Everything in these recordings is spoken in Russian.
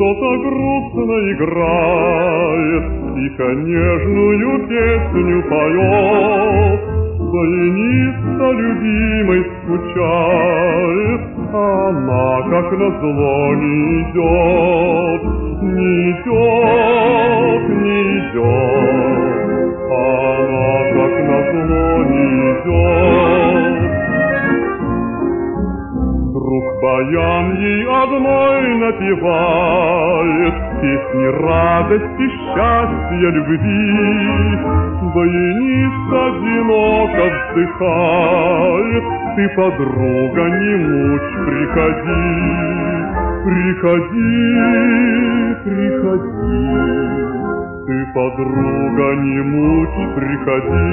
кто-то грустно играет, тихо нежную песню поет. Баяниста любимой скучает, а она, как назло, не идет, не идет, не идет. Она, как назло, не идет. Друг баян ей одной напевает песни радости, счастья, любви. Баянист одиноко вздыхает, ты, подруга, не мучь, приходи, приходи, приходи. Ты, подруга, не мучь, приходи.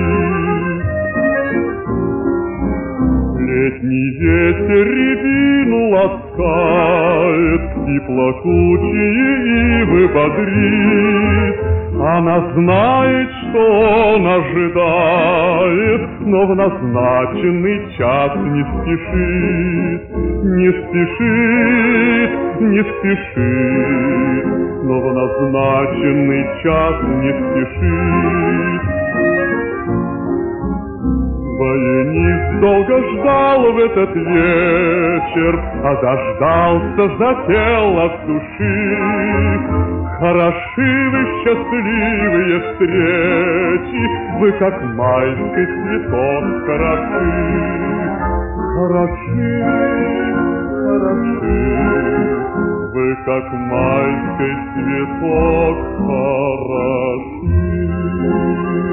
Летний ветер рябину ласкает и плакучие ивы бодрит. Она знает, что он ожидает, но в назначенный час не спешит, не спешит, не спешит, но в назначенный час не спешит. Баянист долго ждал в этот вечер, а дождался, запел от души. Хороши вы, счастливые встречи, вы, как майский цветок, хороши. Хороши, хороши, вы, как майский цветок, хороши.